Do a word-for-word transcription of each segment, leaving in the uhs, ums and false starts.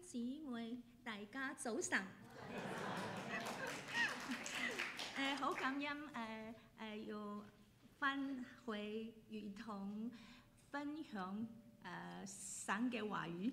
姊妹，大家早晨。誒，好感恩誒誒，要翻回與同分享誒神嘅話語。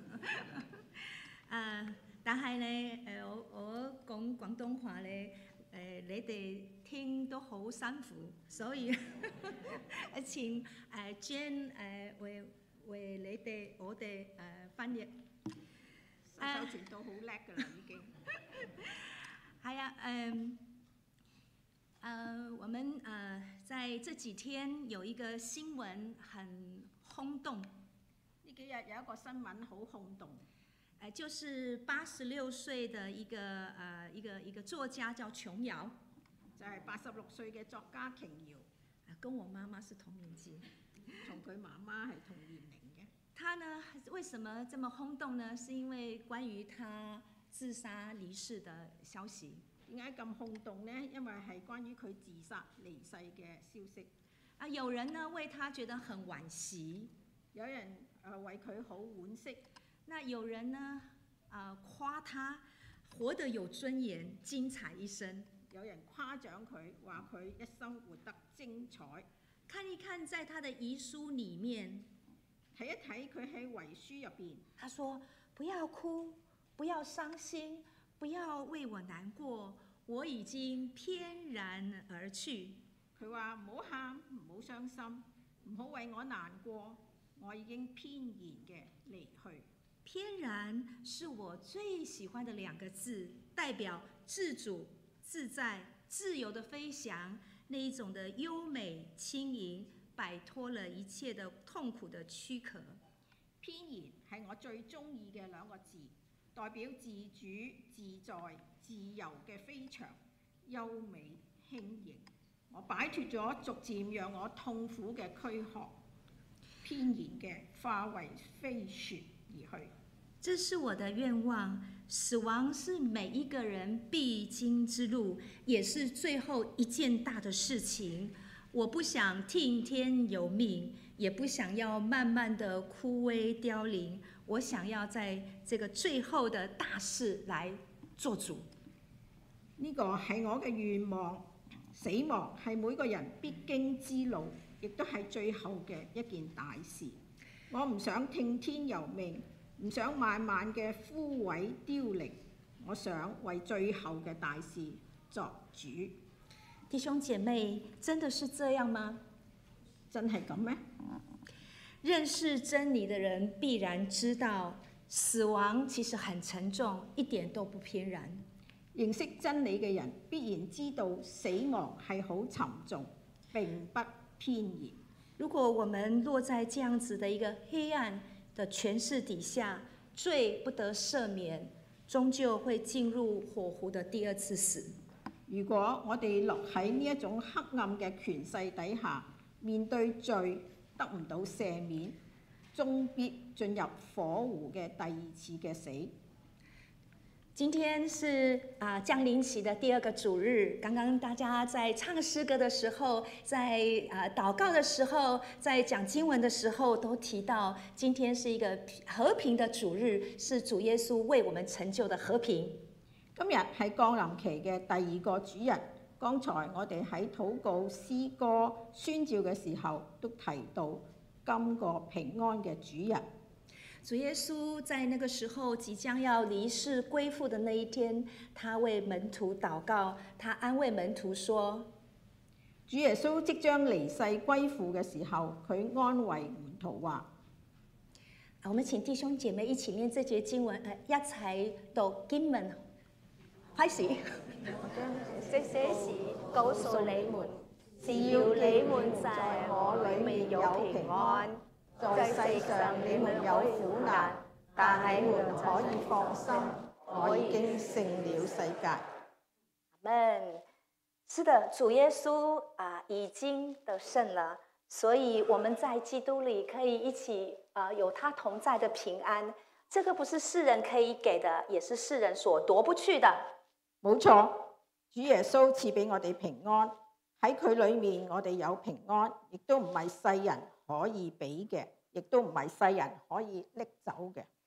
誒，但係咧誒，我我講廣東話咧。誒，你哋聽都好辛苦，所以請誒 Jane 誒為為你哋我哋誒翻譯。 手手傳道好叻㗎啦，已經。 係啊，誒誒，我們誒在這幾天有一個新聞很轟動。 呢幾日有一個新聞好轟動。 誒，就是八十六歲的一個誒一個一個作家叫瓊瑤， 就係八十六歲嘅作家瓊瑤， 跟我媽媽是同年紀， 同佢媽媽係同年齡嘅。 他呢，為什麼這麼轟動呢？是因為關於他自殺離世的消息。 點解咁轟動呢？因為係關於佢自殺離世嘅消息。 啊，有人呢為他覺得很惋惜， 有人誒為佢好惋惜。 那有人呢，啊、呃、誇他活得有尊嚴，精彩一生。 有人誇獎佢，話佢一生活得精彩。 看一看在他的遺書裡面， 睇一睇佢喺遺書入邊， 他說：不要哭，不要傷心，不要為我難過，我已經翩然而去。 佢話唔好喊，唔好傷心，唔好為我難過，我已經翩然嘅離去。 翩然是我最喜歡的兩個字，代表自主、自在、自由的飛翔，那一種的優美輕盈，擺脫了一切的痛苦的軀殼。 翩然係我最中意嘅兩個字，代表自主、自在、自由嘅飛翔，優美輕盈。我擺脫咗逐漸讓我痛苦嘅軀殼，翩然嘅化為飛雪而去。 這是我的願望。死亡是每一個人必經之路，也是最後一件大的事情。我不想聽天由命，也不想要慢慢的枯萎凋零。我想要在這個最後的大事來做主。 呢個係我嘅願望。死亡係每個人必經之路，亦都係最後嘅一件大事。我唔想聽天由命，唔想慢慢嘅枯萎凋零，我想為最後嘅大事作主。 弟兄姐妹，真的是這樣嗎？ 真係咁咩？ 認識真理的人必然知道，死亡其實很沉重，一點都不偏然。 認識真理嘅人必然知道，死亡係好沉重，並不偏然。 如果我們落在這樣子的一個黑暗的權勢底下，罪不得赦免，終究會進入火湖的第二次死。 如果我哋落喺呢一種黑暗嘅權勢底下，面對罪得唔到赦免，終必進入火湖嘅第二次嘅死。 今天是啊降臨期的第二個主日。剛剛大家在唱詩歌的時候，在啊禱告的時候，在講經文的時候，都提到今天是一個和平的主日，是主耶穌為我們成就的和平。 今日係降臨期嘅第二個主日。剛才我哋喺禱告、詩歌、宣召嘅時候，都提到今個平安嘅主日。 主耶穌在那個時候即將要離世歸父的那一天，他為門徒禱告，他安慰門徒說： 主耶穌即將離世歸父嘅時候，佢安慰門徒話： 我們請弟兄姐妹一起念這節經文，一齊讀經文。開始。 我將這些事告訴你們，是要你們在我裡面有平安。在世上你們有苦難，但係你們可以放心，我已經勝了世界。 阿們。是的，主耶穌啊、呃、已經得勝了，所以我們在基督裡可以一起啊、呃、有他同在的平安。這個不是世人可以給的，也是世人所奪不去的。 冇錯，主耶穌賜俾我哋平安，喺佢裡面我哋有平安，亦都唔係世人可以俾嘅，亦都唔係世人可以拎走嘅。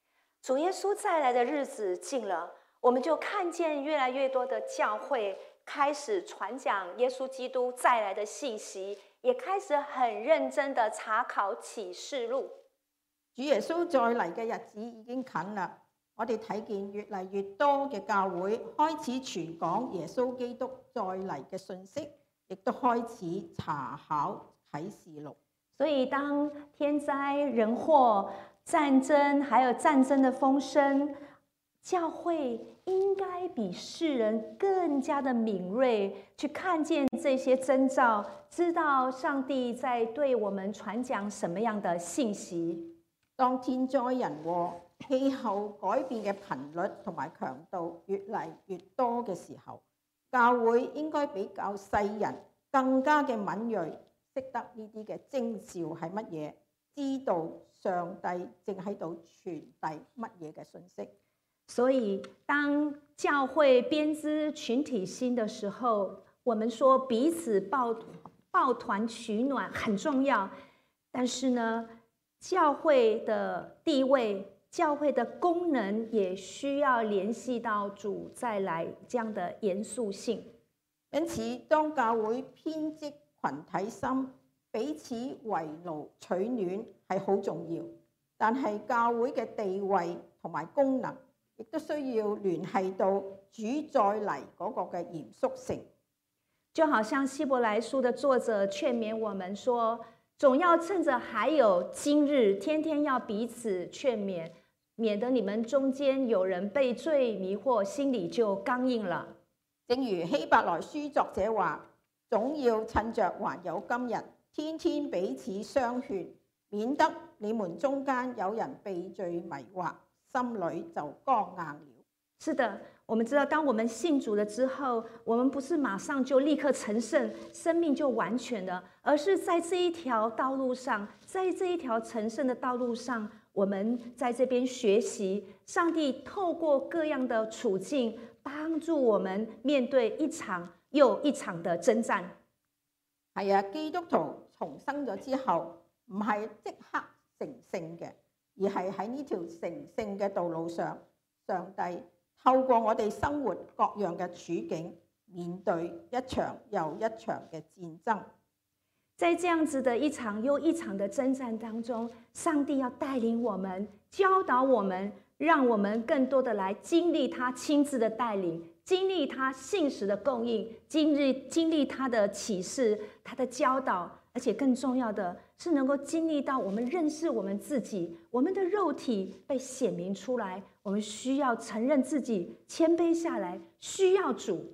主耶稣再来的日子近了，我们就看见越来越多的教会开始传讲耶稣基督再来的信息，也開始很認真地查考啟示錄。 主耶穌再嚟嘅日子已經近啦，我哋睇見越嚟越多嘅教會開始傳講耶穌基督再嚟嘅信息，亦都開始查考啟示錄。 所以當天災人禍、戰爭還有戰爭的風聲，教會應該比世人更加的敏銳，去看見這些徵兆，知道上帝在對我們傳講什麼樣的信息。 當天災人禍、氣候改變嘅頻率同埋強度越嚟越多嘅時候，教會應該比較世人更加嘅敏銳，識得呢啲嘅徵兆係乜嘢，知道上帝正喺度傳遞乜嘢嘅信息。 所以當教會編織群體心的時候，我們說彼此抱抱團取暖很重要，但是呢，教會的地位、教會的功能也需要聯繫到主再來這樣的嚴肅性。 因此，當教會編織群體心，彼此圍爐取暖係好重要，但係教會嘅地位同埋功能，亦都需要聯繫到主再嚟嗰個嘅嚴肅性。 就好像希伯來書的作者勸勉我們說，總要趁着還有今日，天天要彼此勸勉，免得你們中間有人被罪迷惑，心裡就剛硬了。 正如希伯來書作者話，總要趁着還有今日，天天彼此相勸，免得你們中間有人被罪迷惑，心裡就剛硬了。 是的，我們知道，當我們信主了之後，我們不是馬上就立刻成聖，生命就完全了，而是在這一條道路上，在這一條成聖的道路上，我們在這邊學習，上帝透過各樣的處境，幫助我們面對一場又一場的征戰。 係啊，基督徒重生咗之後，唔係即刻成聖嘅，而係喺呢條成聖嘅道路上，上帝透過我哋生活各樣嘅處境，面對一場又一場嘅戰爭。 在這樣子的一場又一場的征戰當中，上帝要帶領我們，教導我們，讓我們更多的來經歷他親自的帶領，經歷他信實的供應，經歷經歷他的啟示，他的教導，而且更重要的是能夠經歷到我們認識我們自己，我們的肉體被顯明出來，我們需要承認自己，謙卑下來，需要主。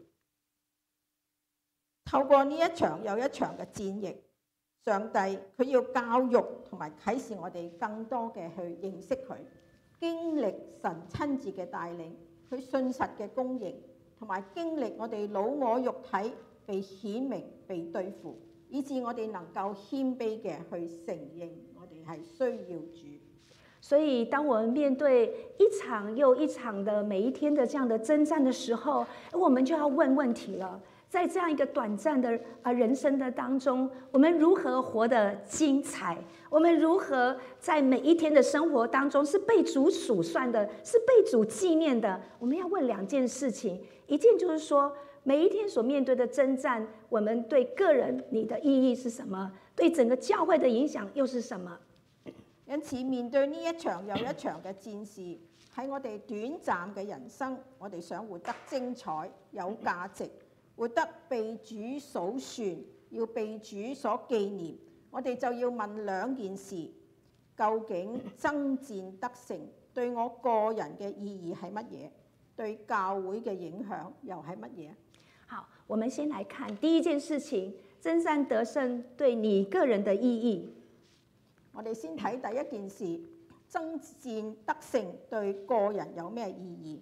透過呢一場又一場嘅戰役，上帝佢要教育同埋啟示我哋更多嘅去認識佢，經歷神親自嘅帶領，佢信實嘅供應，同埋經歷我哋老我肉體被顯明、被對付，以致我哋能夠謙卑嘅去承認我哋係需要主。 所以當我們面對一場又一場的每一天的這樣的征戰的時候，我們就要問問題了。在這樣一個短暫的啊人生的當中，我們如何活得精彩？我們如何在每一天的生活當中是被主數算的，是被主紀念的？我們要問兩件事情，一件就是說，每一天所面對的征戰，我們對個人你的意義是什麼？對整個教會的影響又是什麼？ 因此，面對呢一場又一場嘅戰事，喺我哋短暫嘅人生，我哋想活得精彩、有價值，活得被主數算，要被主所紀念，我哋就要問兩件事：究竟爭戰得勝對我個人嘅意義係乜嘢？對教會嘅影響又係乜嘢？ 好，我們先來看第一件事情，爭戰得勝對你個人的意義。 我哋先睇第一件事，爭戰得勝對個人有咩意義？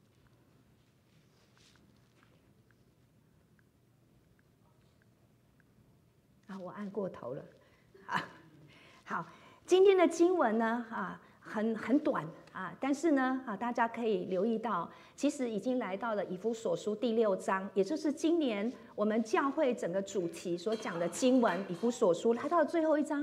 啊，我按過頭了。啊，好，今天的經文呢，啊，很很短啊，但是呢，啊，大家可以留意到，其實已經來到了以弗所書第六章，也就是今年我們教會整個主題所講的經文，以弗所書來到了最後一章。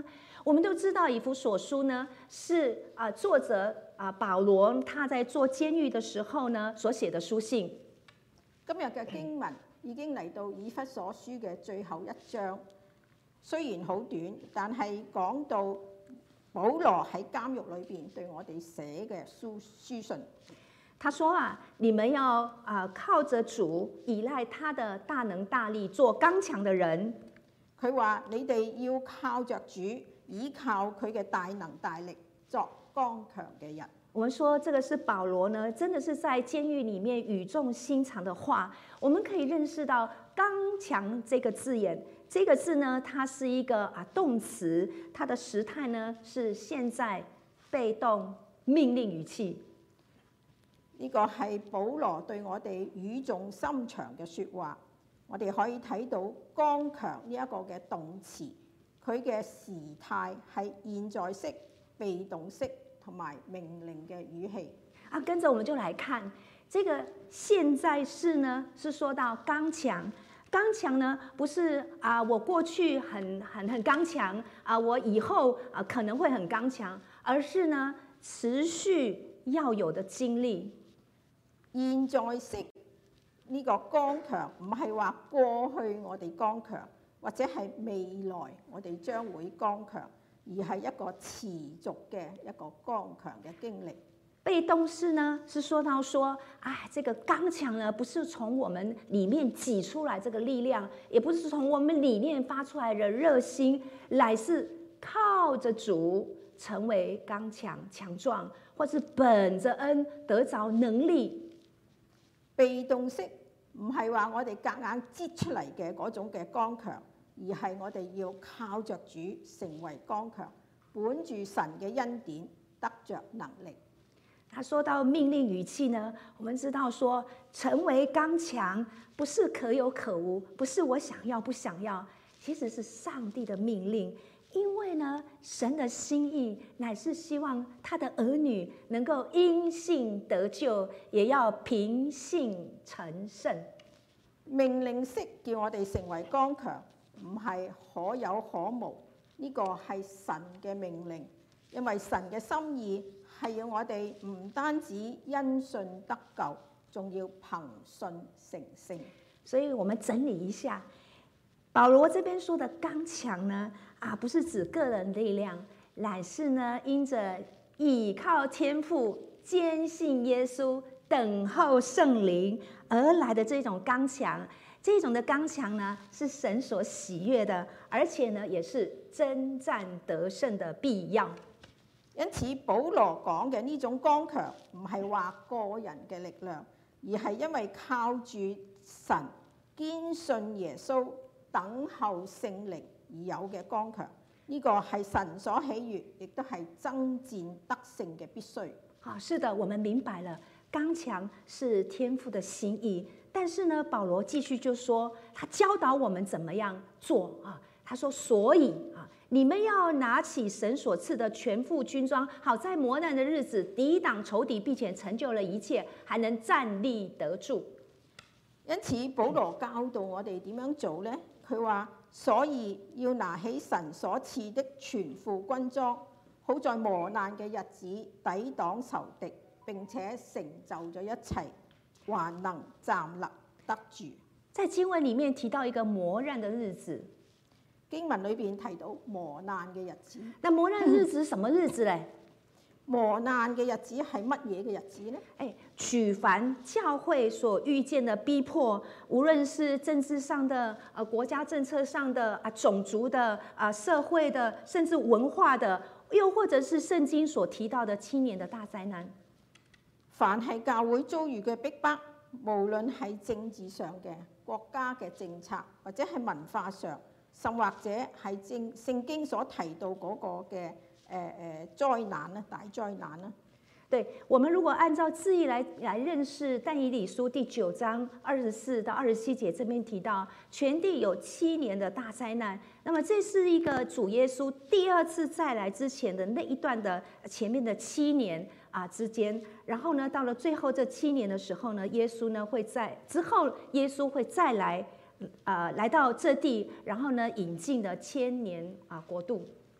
我们都知道以弗所书呢是啊、呃、作者啊、呃、保羅他在做監獄的時候呢所寫的書信。 今日嘅經文已經嚟到以弗所書嘅最後一章，雖然好短，但係講到保羅喺監獄裏邊對我哋寫嘅書書信。 他說啊，你們要啊、呃、靠着主，依賴他的大能大力，做剛強的人。 佢話你哋要靠着主，依靠佢嘅大能大力，作剛強嘅人。 我們說這個是保羅呢，真的是在監獄裡面語重心長的話。我們可以認識到剛強這個字眼，這個字呢，它是一個啊動詞，它的時態呢是現在被動命令語氣。 呢個係保羅對我哋語重心長嘅説話。我哋可以睇到剛強呢一個嘅動詞，佢嘅時態係現在式、被動式同埋命令嘅語氣。 啊，跟着我們就來看，這個現在式呢，是說到剛強。剛強呢，不是啊，我過去很很很剛強啊，我以後啊可能會很剛強，而是呢持續要有的經歷。 現在式呢個剛強唔係話過去我哋剛強，或者係未來我哋將會剛強，而係一個持續嘅一個剛強嘅經歷。 被動式呢，是說到說，哎，這個剛強呢，不是從我們裡面擠出來這個力量，也不是從我們裡面發出來的熱心，乃是靠着主成為剛強強壯，或是本着恩得着能力。 被動式唔係話我哋夾硬擠出嚟嘅嗰種嘅剛強，而係我哋要靠着主成為剛強，本住神嘅恩典得着能力。 他說到命令語氣呢，我們知道說成為剛強不是可有可無，不是我想要不想要，其實是上帝的命令。因為呢，神的心意乃是希望他的兒女能夠因信得救，也要憑信成聖。 命令式叫我哋成為剛強，唔係可有可無，呢個係神嘅命令。因為神嘅心意係要我哋唔單止因信得救，仲要憑信成聖。 所以我們整理一下，保羅這邊說的剛強呢，啊，不是指個人力量，乃是呢因着倚靠天父、堅信耶穌、等候聖靈而來的這種剛強。這種的剛強呢，是神所喜悅的，而且呢，也是征戰得勝的必要。 因此，保羅講嘅呢種剛強，唔係話個人嘅力量，而係因為靠住神、堅信耶穌、等候聖靈而有嘅剛強。呢、這個係神所喜悅，亦都係爭戰得勝嘅必須。 啊，是的，我們明白了，剛強是天父的心意。但是呢，保羅繼續就說，他教導我們怎麼樣做啊？他說，所以啊，你們要拿起神所賜的全副軍裝，好在磨難的日子抵擋仇敵，並且成就了一切，還能站立得住。 因此，保羅教導我哋點樣做呢？佢話，所以要拿起神所賜的全副軍裝，好在磨難嘅日子抵擋仇敵，並且成就咗一切，還能站立得住。 在經文裡面提到一個磨難的日子， 經文裏邊提到磨難嘅日子。 那磨難的日子是什麼日子呢？ 磨難嘅日子係乜嘢嘅日子呢？ 誒，取凡教會所遇見的逼迫，無論是政治上的、呃國家政策上的、啊種族的、啊社會的，甚至文化的，又或者是聖經所提到的七年的大災難。 凡係教會遭遇嘅逼迫，無論係政治上嘅、國家嘅政策，或者係文化上，甚或者係正聖經所提到嗰個嘅誒誒災難咧，大災難啦。 對，我們如果按照字義來來認識但以理書第九章二十四到二十七節，這邊提到全地有七年的大災難，那麼這是一個主耶穌第二次再來之前的那一段的前面的七年啊之間，然後呢，到了最後這七年的時候呢，耶穌呢會在之後耶穌會再來，啊、呃、來到這地，然後呢引進的千年啊國度。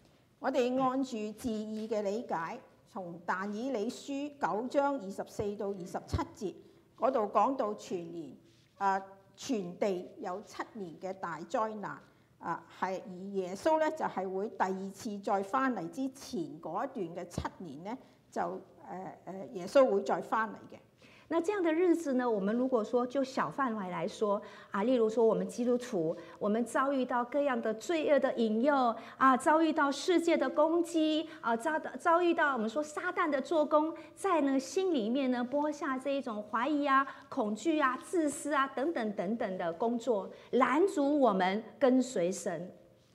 我哋按住字義嘅理解，從但以理書九章二十四到二十七節嗰度講到全年啊全地有七年嘅大災難啊，係而耶穌咧就係、是、會第二次再翻嚟之前嗰一段嘅七年咧，就誒誒、呃、耶穌會再翻嚟嘅。 那這樣的日子呢，我們如果說就小範圍來說啊，例如說我們基督徒，我們遭遇到各樣的罪惡的引誘啊，遭遇到世界的攻擊啊，遭遭遇到我們說撒旦的做工，在呢心裡面呢播下這一種懷疑啊、恐懼啊、自私啊等等等等的工作，攔阻我們跟隨神。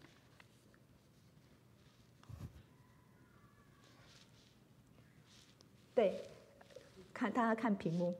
對。看大家看屏幕，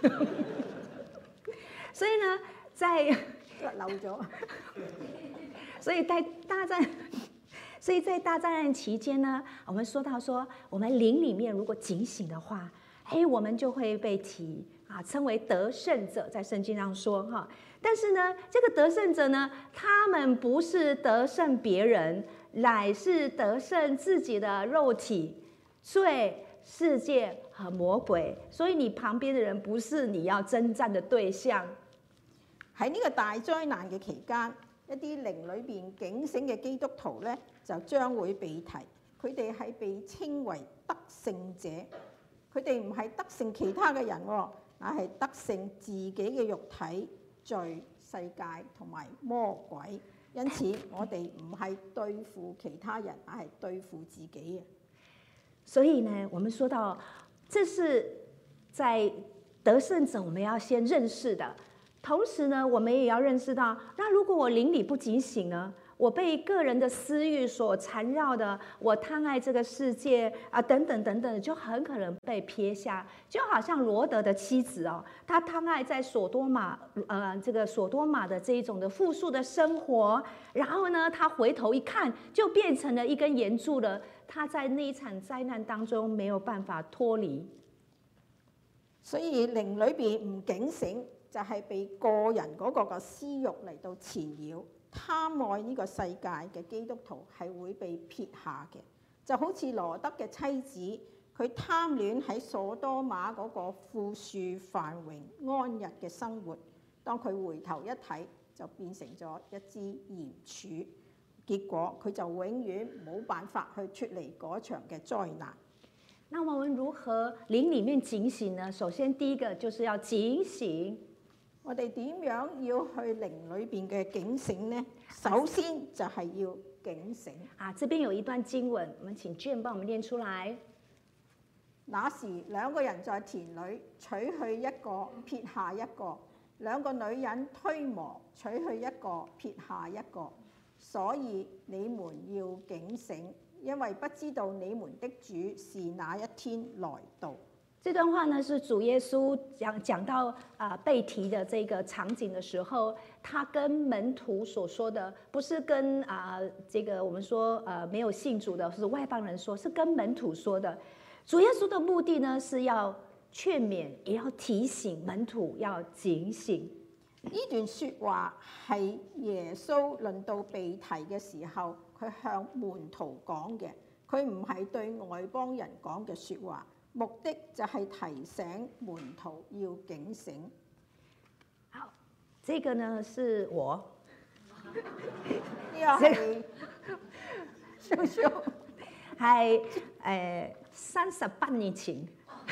所以呢，在漏咗， 所以在大戰，所以在大災難期間呢，我們說到說，我們靈裡面如果警醒的話，哎，我們就會被提啊，稱為得勝者，在聖經上說哈。但是呢，這個得勝者呢，他們不是得勝別人，乃是得勝自己的肉體、罪、世界和魔鬼，所以你旁邊的人不是你要征戰的對象。 喺呢個大災難嘅期間，一啲靈裏邊警醒嘅基督徒咧，就將會被提。佢哋係被稱為得勝者，佢哋唔係得勝其他嘅人，乃係得勝自己嘅肉體、罪、世界同埋魔鬼。因此，我哋唔係對付其他人，乃係對付自己嘅。 所以呢，我們說到，這是在得勝者我們要先認識的。同時呢，我們也要認識到，那如果我靈裡不警醒呢，我被個人的私慾所纏繞的，我貪愛這個世界啊，等等等等，就很可能被撇下。就好像羅德的妻子哦，他貪愛在索多瑪，呃，這個索多瑪的這一種的富庶的生活，然後呢，他回頭一看，就變成了一根鹽柱了。他在那一場災難當中沒有辦法脫離。 所以靈裏邊唔警醒，就係、是、被個人嗰個嘅私慾嚟到纏繞。貪愛呢個世界嘅基督徒係會被撇下嘅，就好似羅德嘅妻子，佢貪戀喺所多瑪嗰個富庶繁榮安逸嘅生活，當佢回頭一睇，就變成咗一支鹽柱，結果佢就永遠冇辦法去出離嗰場嘅災難。 那我們如何靈裡面警醒呢？首先第一個就是要警醒。 我哋點樣要去靈裏邊嘅警醒呢？首先就係要警醒。 啊，這邊有一段經文，我們請 Jane 幫我們念出來。 那時兩個人在田裏，取去一個，撇下一個；兩個女人推磨，取去一個，撇下一個。所以你們要警醒，因為不知道你們的主是哪一天來到。 這段話呢，是主耶穌講講到啊、呃、被提的這個場景的時候，他跟門徒所說的，不是跟啊、呃、這個我們說呃沒有信主的，是外邦人說，是跟門徒說的。主耶穌的目的呢，是要勸勉，也要提醒門徒要警醒。 呢段説話係耶穌論到被提嘅時候，佢向門徒講嘅，佢唔係對外邦人講嘅説話。目的就係提醒門徒要警醒。 好，這個呢是我， 呢個係少少， 係誒三十八年前，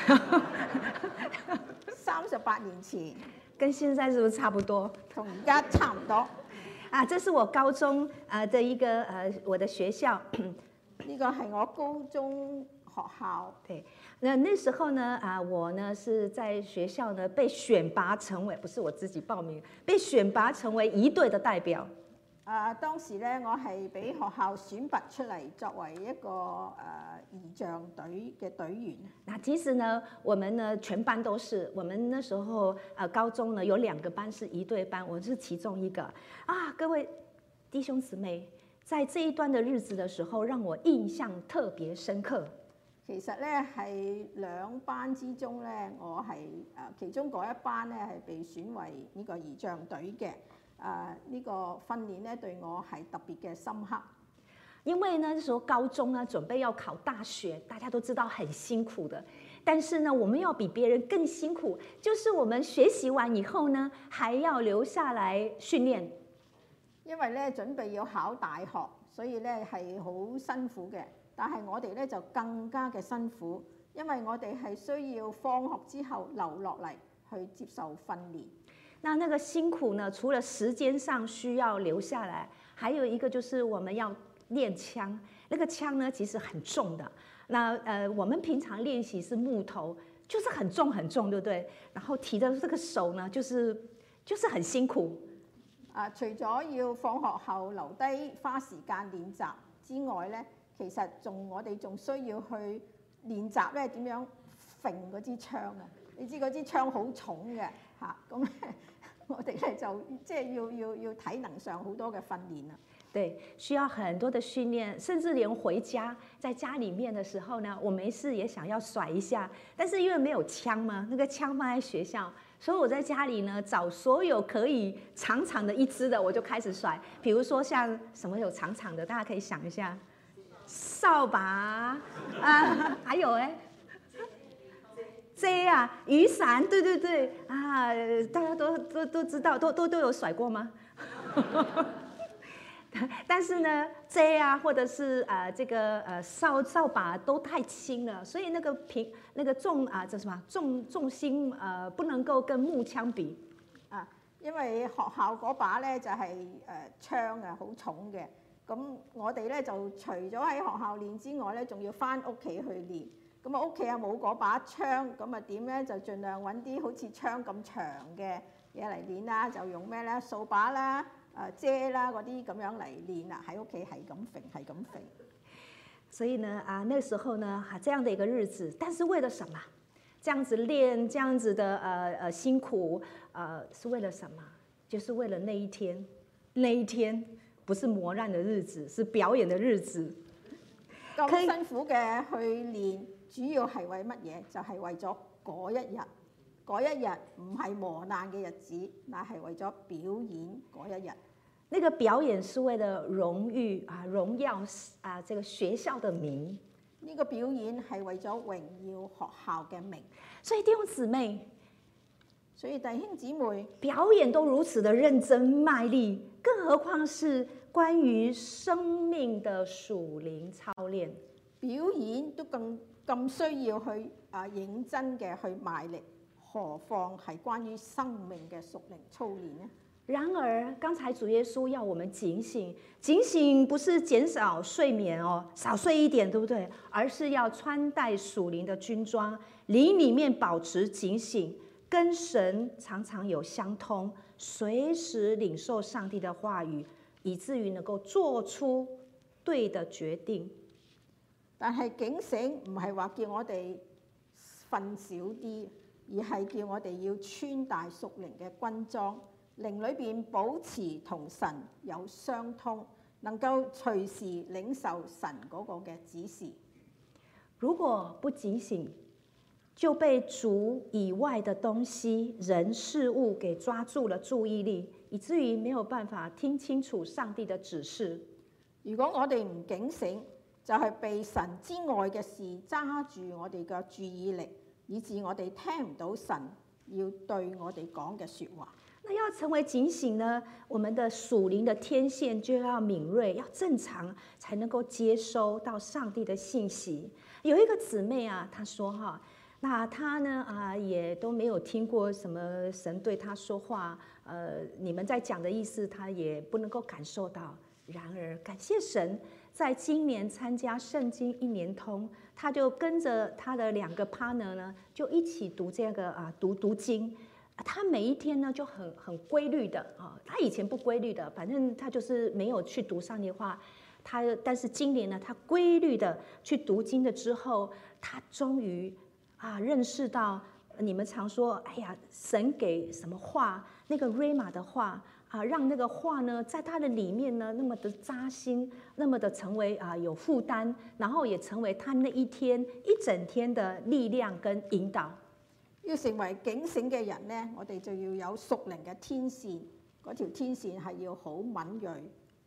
三十八年前， 跟現在是不是差不多？ 同而家差唔多。 啊，這是我高中啊的一個呃我的學校， 呢個係我高中學校。 對。那那時候呢，啊，我呢是在學校呢被選拔成為，不是我自己報名，被選拔成為儀隊的代表。 啊，當時咧，我係俾學校選拔出嚟作為一個誒、呃、儀仗隊嘅隊員。 那其實呢，我們呢全班都是，我們那時候啊高中呢有兩個班是儀隊班，我是其中一個。啊，各位弟兄姊妹，在這一段的日子的時候，讓我印象特別深刻。 其實咧係兩班之中咧，我係誒其中嗰一班咧係被選為呢個儀仗隊嘅。誒、呃、呢、這個訓練咧對我係特別嘅深刻。 因为呢那时候高中呢准备要考大学，大家都知道很辛苦的。但是呢，我们要比别人更辛苦，就是我們學習完以後呢，還要留下來訓練。 因為咧準備要考大學，所以咧係好辛苦嘅。但係我哋咧就更加嘅辛苦，因為我哋係需要放學之後留落嚟去接受訓練。 那那個辛苦呢，除了時間上需要留下來，還有一個就是我們要練槍。那個槍呢，其實很重的。那呃，我們平常練習是木頭，就是很重很重，對不對？然後提的這個手呢，就是就是很辛苦。 啊，除咗要放學後留低花時間練習之外咧，其實仲我哋仲需要去練習咧點樣揈嗰支槍啊！你知嗰支槍好重嘅嚇，咁、啊、咧我哋咧就即係要要要體能上好多嘅訓練啊。 對，需要很多的訓練，甚至連回家，在家裡面的時候呢，我沒事也想要甩一下，但是因為沒有槍嘛，那個槍放在學校，所以我在家裡呢找所有可以長長的一支的，我就開始甩。比如說像什麼有長長的，大家可以想一下，掃把啊，還有哎，遮啊，雨傘，對對對啊，大家都都都知道，都都都有甩過嗎？但是呢，遮啊，或者是呃這個呃掃掃把都太輕了，所以那個平那個重啊，這什麼重重心呃不能夠跟木槍比啊，因為學校嗰把咧就係、是、誒、呃、槍啊，好重嘅。咁我哋咧就除咗喺學校練之外咧，仲要翻屋企去練。咁啊屋企啊冇嗰把槍，咁啊點咧就盡量揾啲好似槍咁長嘅嘢嚟練啦，就用咩咧掃把啦。誒遮啦嗰啲咁樣嚟練啦，喺屋企係咁揈，係咁揈。 所以呢啊，那時候呢，啊這樣的一個日子，但是為了什麼？這樣子練，這樣子的呃呃辛苦，呃是為了什麼？就是為了那一天，那一天不是磨難的日子，是表演的日子。 咁辛苦嘅去練，主要係為乜嘢？就係、是、為咗嗰一日。嗰一日唔係磨難嘅日子，乃係為咗表演嗰一日。 那個表演是為了榮譽啊，榮耀啊，這個學校的名。 呢個表演係為咗榮耀學校嘅名。 所以弟兄姊妹， 所以弟兄姊妹， 表演都如此的認真賣力，更何況是關於生命的屬靈操練。 表演都更咁需要去啊認真嘅去賣力。何況係關於生命嘅屬靈操練呢？ 然而，剛才主耶穌要我們警醒，警醒不是減少睡眠哦，少睡一點，對不對？而是要穿戴屬靈的軍裝，靈裡面保持警醒，跟神常常有相通，隨時領受上帝的話語，以至於能夠做出對的決定。 但係警醒唔係話叫我哋瞓少啲。而係叫我哋要穿戴屬靈嘅軍裝，靈裏邊保持同神有相通，能夠隨時領受神嗰個嘅指示。 如果不警醒，就被主以外的東西、人事物給抓住了注意力，以至於沒有辦法聽清楚上帝的指示。 如果我哋唔警醒，就係、是、被神之外嘅事揸住我哋嘅注意力。以致我哋聽唔到神要對我哋講嘅説話。 那要成為警醒呢？我們的屬靈的天線就要敏銳，要正常，才能夠接收到上帝的信息。有一個姊妹啊，她說哈，那她呢啊也都沒有聽過什麼神對她說話，呃，你們在講的意思，她也不能夠感受到。然而感謝神，在今年參加聖經一年通，他就跟着他的兩個 partner 呢，就一起讀這個啊讀讀經。他每一天呢就很很規律的啊，他以前不規律的，反正他就是沒有去讀上帝話。他但是今年呢，他規律的去讀經的之後，他終於啊認識到你們常說，哎呀，神給什麼話，那個 Rhema 的話。啊，讓那個話呢，在他的裡面呢，那麼的扎心，那麼的成為啊有負擔，然後也成為他那一天一整天的力量跟引導。 要成為警醒嘅人呢，我哋就要有屬靈嘅天線，嗰條天線係要好敏鋭、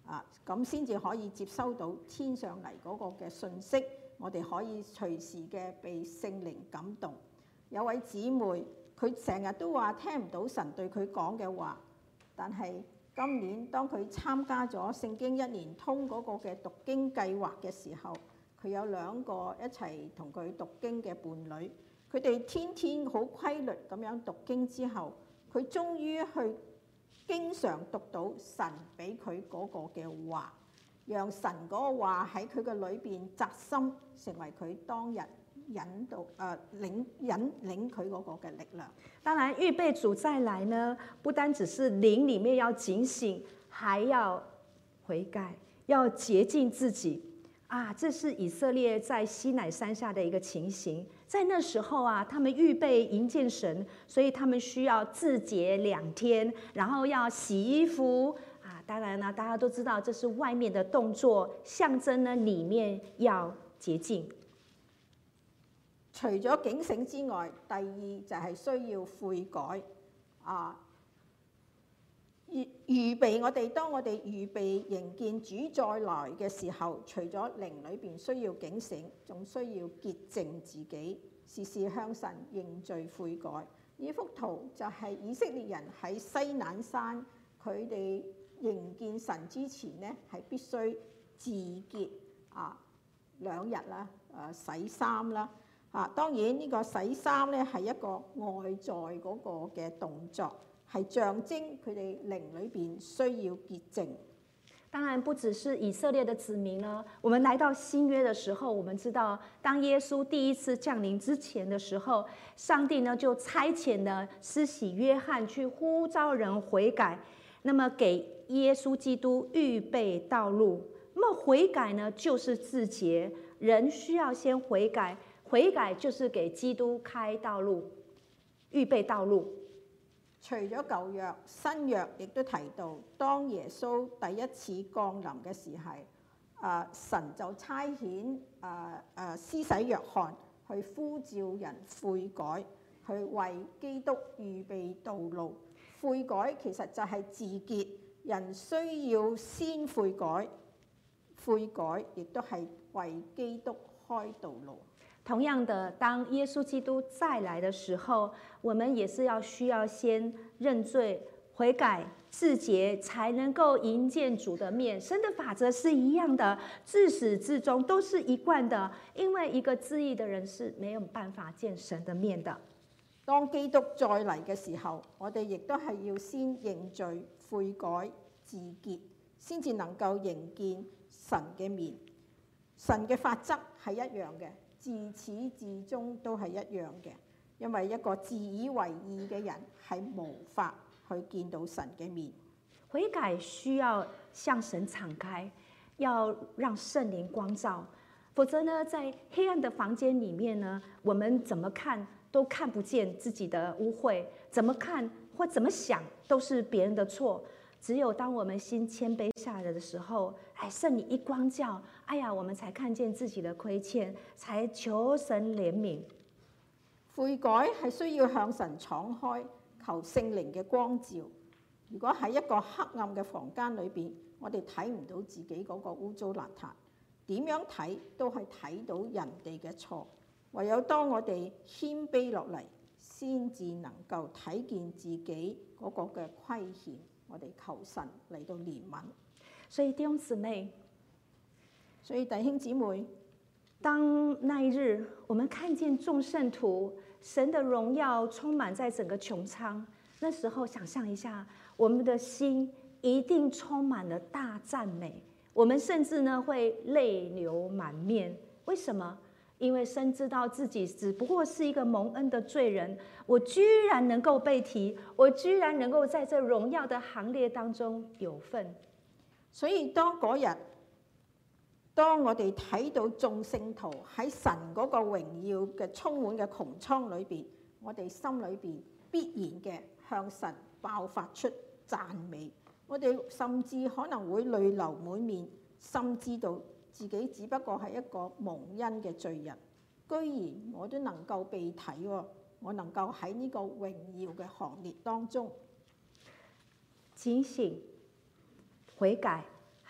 啊，咁先至可以接收到天上嚟嗰個嘅信息，我哋可以隨時嘅被聖靈感動。有位姊妹，佢成日都話聽唔到神對佢講嘅話，但係今年當佢參加咗聖經一年通嗰個嘅讀經計劃嘅時候，佢有兩個一齊同佢讀經嘅伴侶，佢哋天天好規律咁樣讀經之後，佢終於去經常讀到神俾佢嗰個嘅話，讓神嗰個話喺佢嘅裏邊扎心，成為佢當日引導誒、呃、領引領佢嗰個嘅力量。 當然，預備主再來呢，不單只是靈裡面要警醒，還要悔改，要潔淨自己。啊，這是以色列在西乃山下的一個情形。在那時候啊，他們預備迎見神，所以他們需要自潔兩天，然後要洗衣服。啊，當然啦，大家都知道這是外面的動作，象徵呢裡面要潔淨。 除咗警醒之外，第二就係需要悔改啊。預預備我哋，當我哋預備迎見主再來嘅時候，除咗靈裏邊需要警醒，仲需要潔淨自己，時時向神認罪悔改。呢幅圖就係以色列人喺西乃山，佢哋迎見神之前呢，係必須自潔啊兩日啦，誒洗衫啦。啊，當然呢個洗衫咧係一個外在嗰個嘅動作，係象徵佢哋靈裏邊需要潔淨。 當然不只是以色列的子民呢，我們來到新約的時候，我們知道當耶穌第一次降臨之前的時候，上帝呢就差遣了施洗約翰去呼召人悔改，那麼給耶穌基督預備道路。那麼悔改呢就是自潔，人需要先悔改。悔改就是給基督開道路，預備道路。 除咗舊約，新約亦都提到，當耶穌第一次降臨嘅時候，啊神就差遣啊啊施洗約翰去呼召人悔改，去為基督預備道路。悔改其實就係自潔，人需要先悔改，悔改亦都係為基督開道路。 同樣的，當耶穌基督再來的時候，我們也是要需要先認罪、悔改、自潔，才能夠迎見主的面。神的法則是一樣的，自始至終都是一貫的，因為一個自義的人是沒有辦法見神的面的。 當基督再嚟嘅時候，我哋亦都係要先認罪、悔改、自潔，先至能夠迎見神嘅面。神嘅法則係一樣嘅。自始至終都係一樣嘅，因為一個自以為義嘅人係無法去見到神嘅面。 悔改需要向神敞開，要讓聖靈光照，否則呢，在黑暗的房間裡面呢，我們怎麼看都看不見自己的污穢，怎麼看或怎麼想都是別人的錯。只有當我們心謙卑下來的時候，哎，聖靈一光照，哎呀，我們才看見自己的虧欠，才求神憐憫。 悔改係需要向神敞開，求聖靈嘅光照。如果喺一個黑暗嘅房間裏邊，我哋睇唔到自己嗰個污糟邋遢，點樣睇都係睇到人哋嘅錯。唯有當我哋謙卑落嚟，先至能夠睇見自己嗰個嘅虧欠。我哋求神嚟到憐憫。 所以弟兄姊妹， 所以弟兄姊妹， 當那一日我們看見眾聖徒，神的榮耀充滿在整個穹蒼，那時候想象一下，我們的心一定充滿了大讚美，我們甚至呢會淚流滿面。為什麼？因為深知道自己只不過是一個蒙恩的罪人，我居然能夠被提，我居然能夠在這榮耀的行列當中有份。 所以當嗰日，當我哋睇到眾聖徒喺神嗰個榮耀嘅充滿嘅穹蒼裏邊，我哋心裏邊必然嘅向神爆發出讚美。我哋甚至可能會淚流滿面，深知道自己只不過係一個蒙恩嘅罪人，居然我都能夠被睇喎，我能夠喺呢個榮耀嘅行列當中。 警醒、悔改，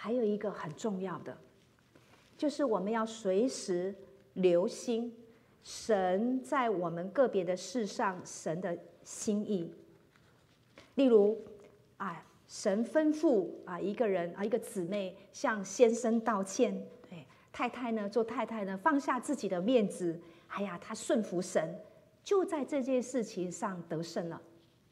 还有一个很重要的，就是我们要随时留心神在我们个别的事上神的心意。例如啊，神吩咐啊一个人啊一个姊妹向先生道歉，对太太呢做太太呢放下自己的面子，哎呀，她顺服神，就在这件事情上得胜了。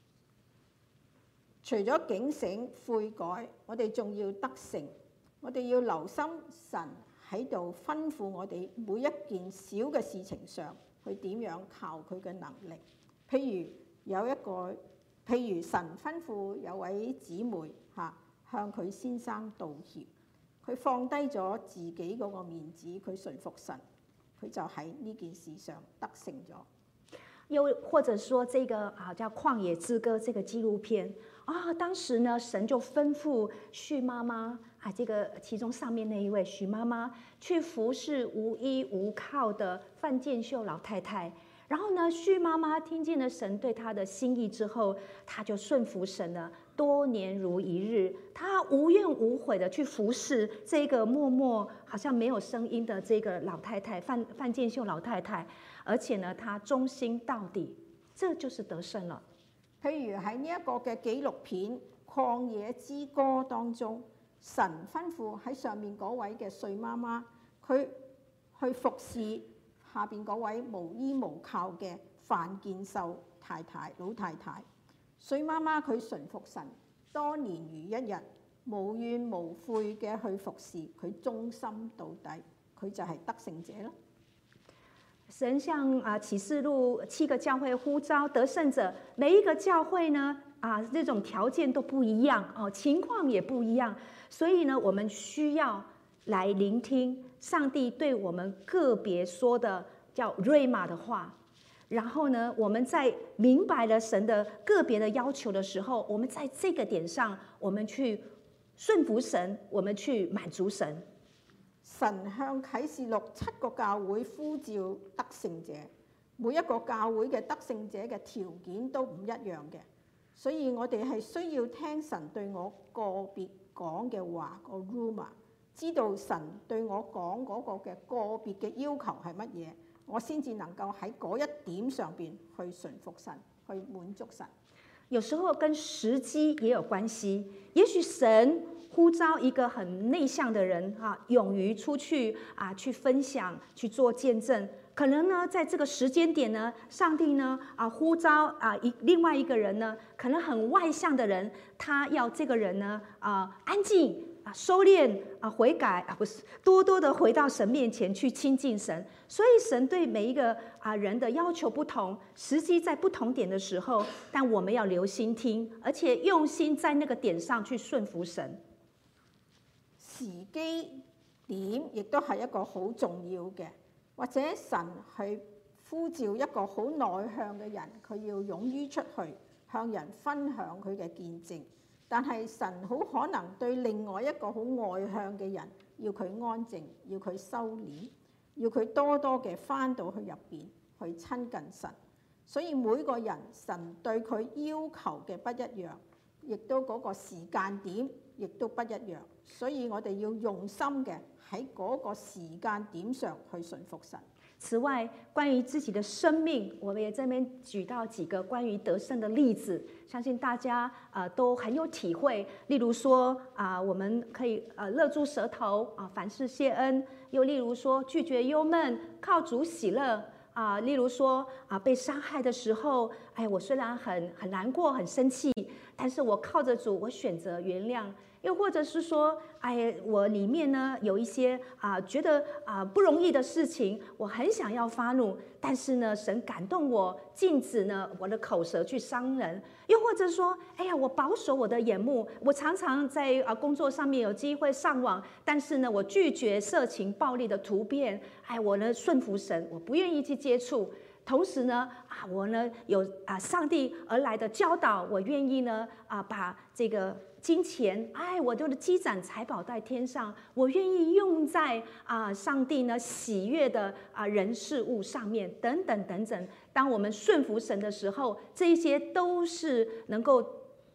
除咗警醒悔改，我哋仲要得勝。我哋要留心神喺度吩咐我哋每一件小嘅事情上，去點樣靠佢嘅能力。譬如有一個，譬如神吩咐有位姊妹嚇向佢先生道歉，佢放低咗自己嗰個面子，佢順服神，佢就喺呢件事上得勝咗。 又或者說這個啊叫《曠野之歌》這個紀錄片啊，當時呢神就吩咐徐媽媽啊，這個其中上面那一位徐媽媽去服侍無依無靠的范建秀老太太。然後呢，徐媽媽聽見了神對她的心意之後，她就順服神了，多年如一日，她無怨無悔的去服侍這個默默好像沒有聲音的這個老太太范范建秀老太太。而且呢，他忠心到底，這就是得勝了。 譬如喺呢一個嘅紀錄片《曠野之歌》當中，神吩咐喺上面嗰位嘅睡媽媽，佢去服侍下邊嗰位無依無靠嘅范建秀太太老太太。睡媽媽佢順服神，多年如一日，無怨無悔嘅去服侍，佢忠心到底，佢就係得勝者咯。 神向啊啟示錄七個教會呼召得勝者，每一個教會呢啊這種條件都不一樣哦，情況也不一樣，所以呢，我們需要來聆聽上帝對我們個別說的叫瑞瑪的話，然後呢，我們在明白了神的個別的要求的時候，我們在這個點上，我們去順服神，我們去滿足神。 神向啟示錄七個教會呼召得勝者，每一個教會嘅得勝者嘅條件都唔一樣嘅，所以我哋係需要聽神對我個別講嘅話個 ruma， 知道神對我講嗰個嘅個別嘅要求係乜嘢，我先至能夠喺嗰一點上邊去順服神，去滿足神。 有時候跟時機也有關係，也許神呼召一個很內向的人啊，勇於出去啊，去分享，去做見證。可能呢，在這個時間點呢，上帝呢啊呼召啊一另外一個人呢，可能很外向的人，他要這個人呢啊安靜啊收斂啊悔改啊，不是多多的回到神面前去親近神。所以神對每一個啊人的要求不同，時機在不同點的時候，但我們要留心聽，而且用心在那個點上去順服神。 時機點亦都係一個好重要嘅，或者神去呼召一個好內向嘅人，佢要勇於出去向人分享佢嘅見證。但係神好可能對另外一個好外向嘅人，要佢安靜，要佢收斂，要佢多多嘅返到去入邊去親近神。所以每個人神對佢要求嘅不一樣，亦都嗰個時間點亦都不一樣。所以我哋要用心嘅喺嗰個時間點上去順服神。 此外，關於自己的生命，我們也這邊舉到幾個關於得勝的例子，相信大家啊、呃、都很有體會。例如說啊、呃，我們可以啊、呃、勒住舌頭啊、呃，凡事謝恩；又例如說拒絕憂悶，靠主喜樂啊、呃；例如說啊、呃、被傷害的時候，哎，我雖然很很難過、很生氣，但是我靠着主，我選擇原諒。又或者是說，哎，我裡面呢有一些啊、呃，覺得啊、呃、不容易的事情，我很想要發怒，但是呢，神感動我，禁止呢我的口舌去傷人。又或者說，哎呀，我保守我的眼目，我常常在啊工作上面有機會上網，但是呢，我拒絕色情暴力的圖片，哎，我呢順服神，我不願意去接觸。同時呢，啊，我呢有啊上帝而來的教導，我願意呢啊把這個金錢，哎，我就是積攢財寶在天上，我願意用在啊上帝呢喜悅的啊人事物上面，等等等等。當我們順服神的時候，這些都是能夠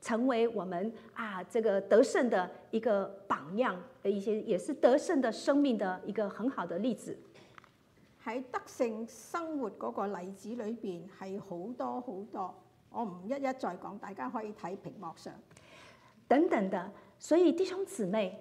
成为我们啊这个得胜的一个榜样的一些，也是得胜的生命的一个很好的例子。 喺得勝生活嗰個例子裏邊係好多好多，我唔一一再講，大家可以睇屏幕上等等的。所以弟兄姊妹，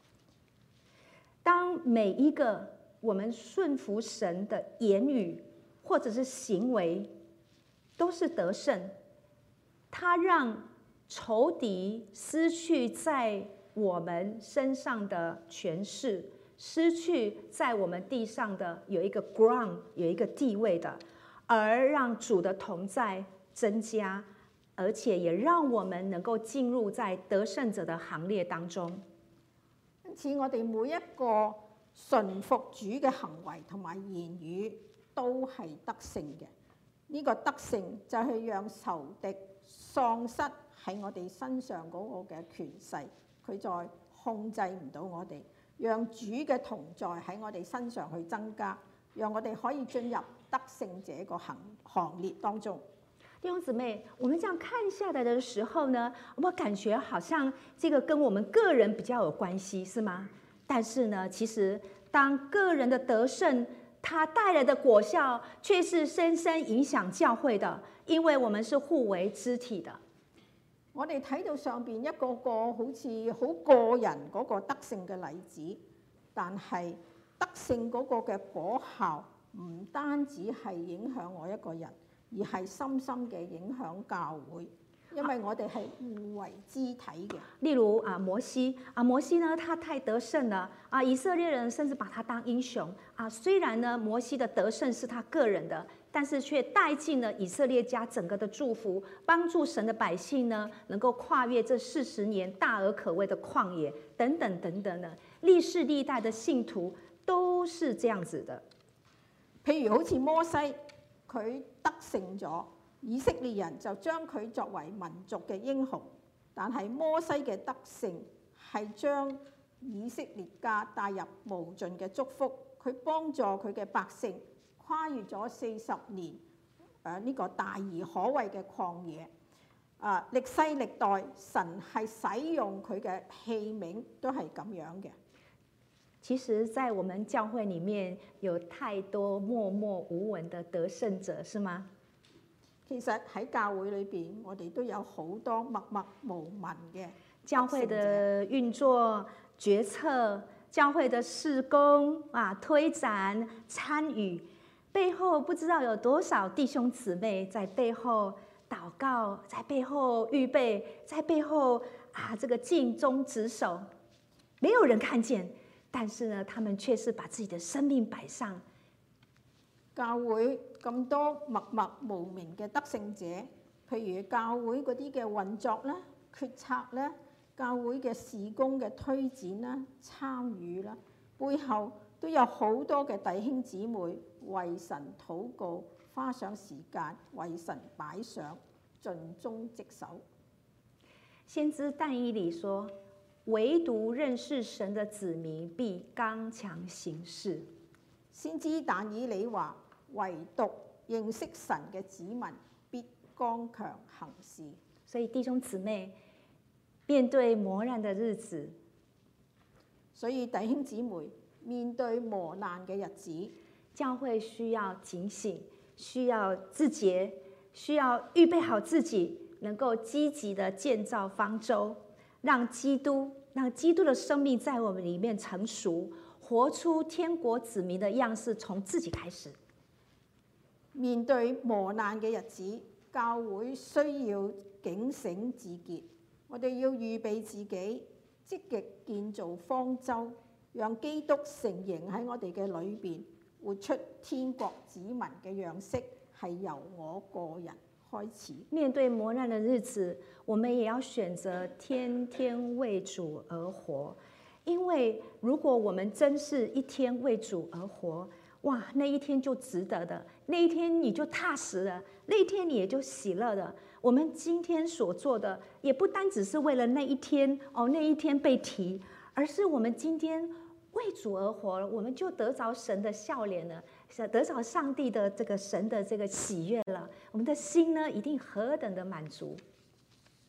當每一個我們順服神的言語或者是行為都是得勝，它讓仇敵失去在我們身上的權勢，失去在我們地上的有一個 ground 有一個地位的，而讓主的同在增加，而且也讓我們能夠進入在得勝者的行列當中。 因此，我哋每一個順服主嘅行為同埋言語都係得勝嘅。呢、這個得勝就係讓仇敵喪失喺我哋身上嗰個嘅權勢，佢再控制唔到我哋，讓主嘅同在喺我哋身上去增加，讓我哋可以進入得勝者個行行列當中。 弟兄姊妹，我們這樣看下來的時候呢，我感覺好像這個跟我們個人比較有關係，是嗎？但是呢，其實當個人的得勝，它帶來的果效，卻是深深影響教會的，因為我們是互為肢體的。 我哋睇到上邊一個個好似好個人嗰個得勝嘅例子，但係得勝嗰個嘅果效唔單止係影響我一個人，而係深深嘅影響教會，因為我哋係互為肢體嘅。 例如啊，摩西啊，摩西呢，他太得勝了啊，以色列人甚至把他當英雄啊。雖然呢，摩西的得勝是他個人的，但是卻帶進了以色列家整個的祝福，幫助神的百姓呢，能夠跨越這四十年大而可畏的曠野，等等等等的。歷世歷代的信徒都是這樣子的。 譬如好似摩西，佢得勝咗，以色列人就將佢作為民族嘅英雄。但係摩西嘅得勝係將以色列家帶入無盡嘅祝福，佢幫助佢嘅百姓跨越咗四十年誒呢、呃這個大而可畏嘅曠野。啊、呃，歷世歷代神係使用佢嘅器皿都係咁樣嘅。 其實，在我們教會裡面有太多默默無聞的得勝者，是嗎？ 其實喺教會裏邊，我哋都有好多默默無聞嘅教會的運作、決策、教會的事工啊、推展、參與，背後不知道有多少弟兄姊妹在背後禱告，在背後預備，在背後啊，這個盡忠職守，沒有人看見。但是呢，他們卻是把自己的生命擺上。 教會咁多默默無名嘅得勝者，譬如教會嗰啲嘅運作啦、決策啦、教會嘅事工嘅推展啦、參與啦，背後都有好多嘅弟兄姊妹為神禱告，花上時間為神擺上，盡忠職守。 先知但以理說，唯獨認識神的子民必剛強行事。 先知但以理話，唯獨認識神嘅子民必剛強行事。 所以弟兄姊妹，面對磨難的日子， 所以弟兄姊妹面對磨難嘅日子， 教會需要警醒，需要自潔，需要預備好自己，能夠積極的建造方舟。讓基督，讓基督的生命在我們裡面成熟，活出天國子民的樣式，從自己開始。 面對磨難嘅日子，教會需要警醒自潔。我哋要預備自己，積極建造方舟，讓基督成形喺我哋嘅裏邊，活出天國子民嘅樣式，係由我個人開始。 面對磨難的日子，我們也要選擇天天為主而活，因為如果我們真是一天為主而活，哇，那一天就值得的，那一天你就踏實了，那一天你也就喜樂了。我們今天所做的，也不單只是為了那一天哦，那一天被提，而是我們今天為主而活了，我們就得着神的笑臉了，得着上帝的這個神的這個喜悅了，我們的心呢一定何等的滿足。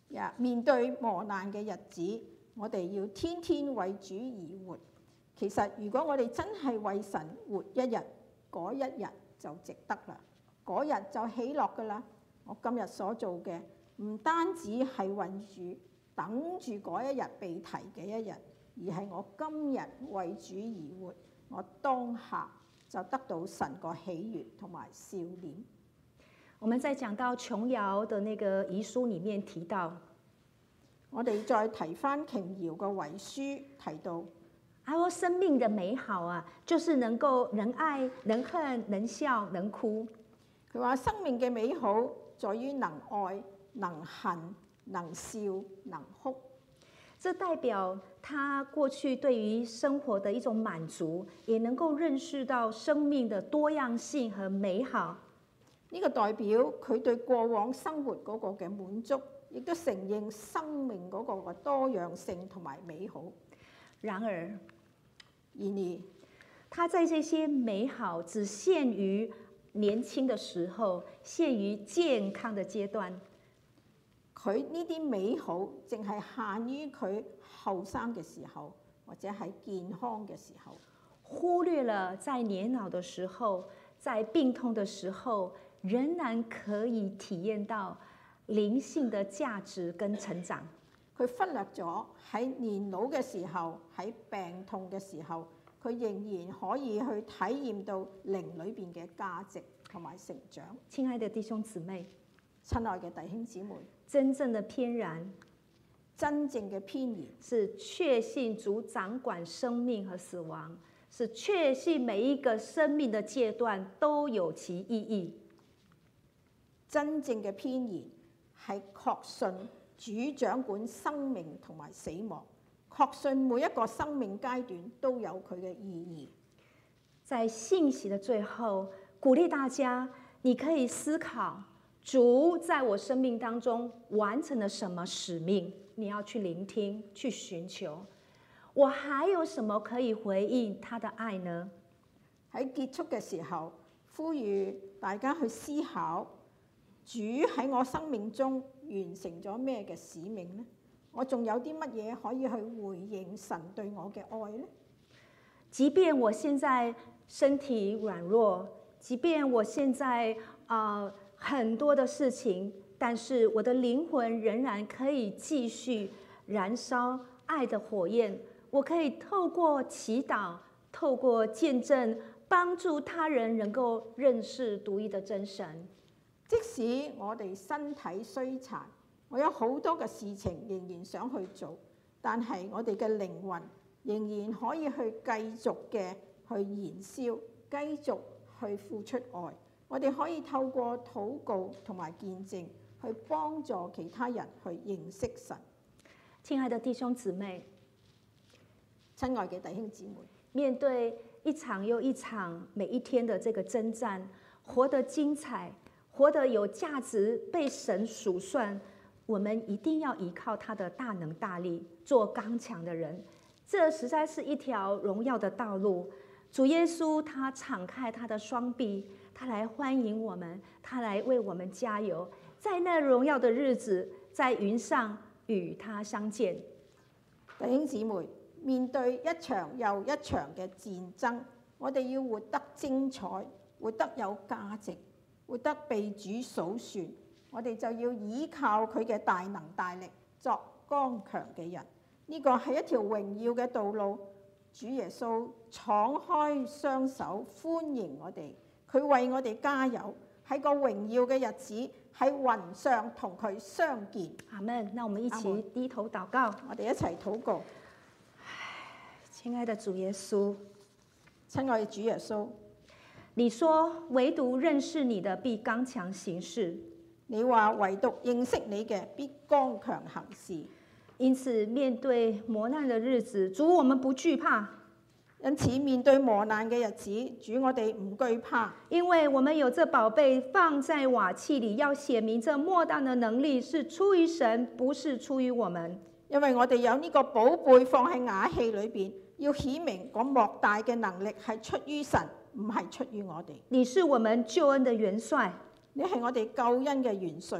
呀，面對磨難嘅日子，我哋要天天為主而活。其實如果我哋真係為神活一日，嗰一日就值得啦，嗰日就喜樂噶啦。我今日所做嘅唔單止係為主等住嗰一日被提嘅一日，而係我今日為主而活，我當下就得到神個喜悅同埋笑臉。 我們在講到瓊瑤的那個遺書裡面提到， 我哋再提翻瓊瑤個遺書提到， 他說生命的美好啊，就是能夠能愛、能恨、能笑、能哭。 佢話生命嘅美好在於能愛、能恨、能笑、能哭。 這代表他過去對於生活的一種滿足，也能夠認識到生命的多樣性和美好。 呢個代表佢對過往生活嗰個嘅滿足，亦都承認生命嗰個嘅多樣性同埋美好。 然而， 然而， 他在這些美好只限於年輕的時候，限於健康的階段。 佢呢啲美好淨係限於佢後生嘅時候，或者係健康嘅時候， 忽略了在年老的時候，在病痛的時候，仍然可以體驗到靈性的價值跟成長。 佢忽略咗喺年老嘅時候，喺病痛嘅時候，佢仍然可以去體驗到靈裏邊嘅價值同埋成長。 親愛的弟兄姊妹， 親愛嘅弟兄姊妹， 真正的偏然， 真正嘅偏然是確信主掌管生命和死亡，是確信每一個生命的階段都有其意義。 真正嘅偏然係確信主掌管生命同埋死亡，確信每一個生命階段都有佢嘅意義。 在信息的最後，鼓勵大家，你可以思考主在我生命當中完成了什麼使命，你要去聆聽、去尋求。我還有什麼可以回應他的愛呢？ 喺結束嘅時候，呼籲大家去思考，主喺我生命中完成咗咩嘅使命呢？我仲有啲乜嘢可以去回應神對我嘅愛呢？ 即便我現在身體軟弱，即便我現在啊、呃、很多的事情，但是我的靈魂仍然可以繼續燃燒愛的火焰。我可以透過祈禱，透過見證，幫助他人能夠認識獨一的真神。 即使我哋身體衰殘，我有好多嘅事情仍然想去做，但係我哋嘅靈魂仍然可以去繼續嘅去燃燒，繼續去付出愛。我哋可以透過禱告同埋見證，去幫助其他人去認識神。 親愛的弟兄姊妹， 親愛嘅弟兄姊妹， 面對一場又一場每一天的這個征戰，活得精彩，活得有價值，被神數算，我們一定要依靠他的大能大力，做剛強的人。這實在是一條榮耀的道路。主耶穌他敞開他的雙臂，他來歡迎我們，他來為我們加油，在那榮耀的日子，在雲上與他相見。 弟兄姊妹，面對一場又一場嘅戰爭，我哋要活得精彩，活得有價值，活得被主數算，我哋就要依靠佢嘅大能大力，作剛強嘅人。呢個係一條榮耀嘅道路。主耶穌敞開雙手歡迎我哋，佢為我哋加油，喺個榮耀嘅日子喺雲上同佢相見。 阿們，那我們一起低頭禱告， 我哋一齊禱告。 親愛的主耶穌， 親愛的主耶穌， 你說唯獨認識你的必剛強行事， 你話唯獨認識你嘅必剛強行事。 因此面對磨難的日子，主我們不懼怕。 因此面對磨難嘅日子，主我哋唔懼怕， 因為我們有這寶貝放在瓦器裏，要顯明這莫大的能力是出於神，不是出於我們。 因為我哋有呢個寶貝放喺瓦器裏邊，要顯明嗰莫大嘅能力係出於神，唔係出於我哋。 你是我們救恩的元帥， 你係我哋救恩嘅元帥。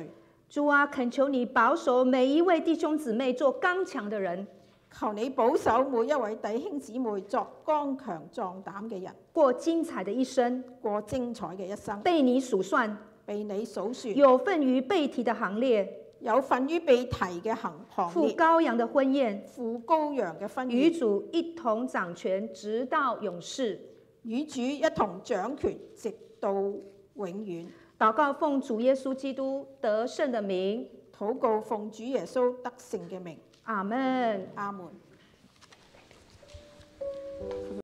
主啊，恳求你保守每一位弟兄姊妹做刚強的人， 求你保守每一位弟兄姊妹作剛強壯膽嘅人， 過精彩的一生， 過精彩嘅一生， 被你數算， 被你數算， 有份於被提的行列， 有份於被提嘅行行赴列， 羔羊的婚宴， 赴羔羊嘅婚與宴， 主一同掌權，直到永世。 與主一同掌權，直到永遠。 禱告奉主耶穌基督得勝的名， 禱告奉主耶穌得勝嘅名， 阿門。 阿門。